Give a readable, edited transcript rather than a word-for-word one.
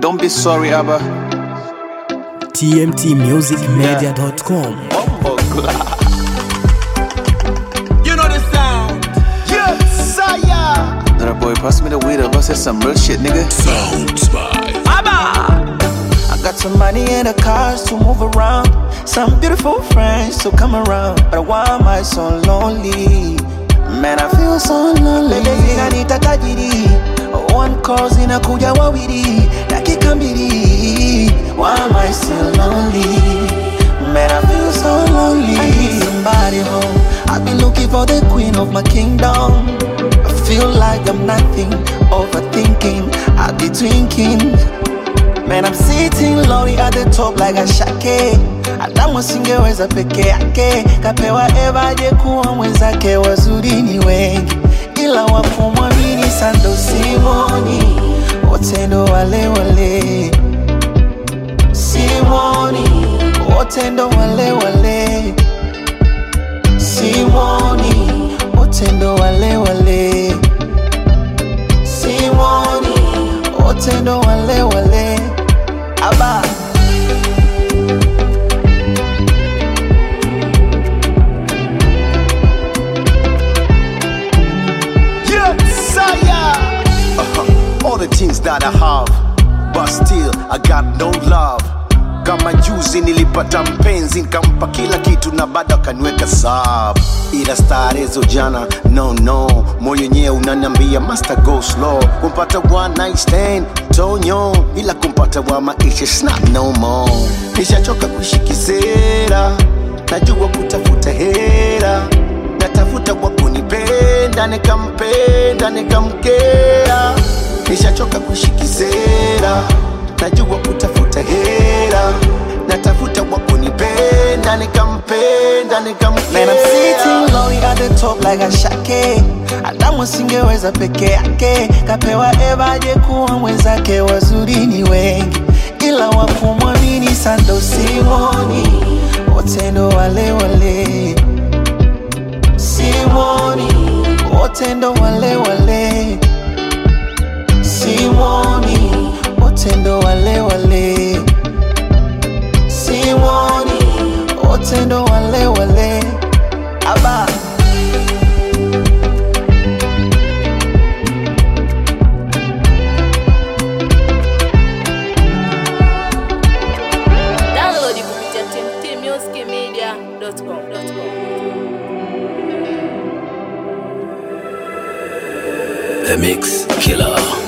Don't be sorry, Abba. TMTmusicmedia.com. You know the sound. Yes, sire. Little boy, pass me the weed. I'll say some real shit, nigga. Sounds by Abba. I got some money and the cars to move around, some beautiful friends to come around. But why am I so lonely? Man, I feel so lonely. Baby, zinanita tajiri. One calls inakuja wawili. Dakika mbili. Why am I still lonely? Man, I feel so lonely. I need somebody home. I've been looking for the queen of my kingdom. I feel like I'm nothing, overthinking. I be thinking. Man, I'm sitting lonely at the top like a shake. Adamu singeweza peke yake, kapewa Eva aje kuwa mwenzake. Wazuri ni wengi ila wakumwamini sando simoni, wote ndo wale wale. Simoni, wote ndo wale wale. Simoni, wote ndo wale wale. Simoni, wote ndo wale wale. Abba. All the things that I have, but still I got no love. Kama juzi nilipata mpenzi, nikampa kila kitu na bado akaniweka sub. Ila starezo jana, no moyo yenyewe unaniambia master go slow. Kumpata one night stand, tonyo, ila kumpata wa maisha it's not no more. Nishachoka kushikisera, najua kutafuta hera. Natafuta wa kunipenda, nikampenda, nikamkea. Nishachoka kushikisera, najua kutafuta hera. Natafuta wa kunipenda, nikampenda, nikamkea. Man, I'm sitting lonely at the top like a shake. Adamu singeweza peke yake, kapewa Eva aje kuwa mwenzake. Wazuri ni wengi ila wakumwamini sando simoni, wote ndo wale wale. Simoni, wote ndo wale wale. Simoni, wote ndo wale wale. Simoni, wote ndo wale wale. Abba. Download kupitia TMTmusicmedia.com. The Mix Killer.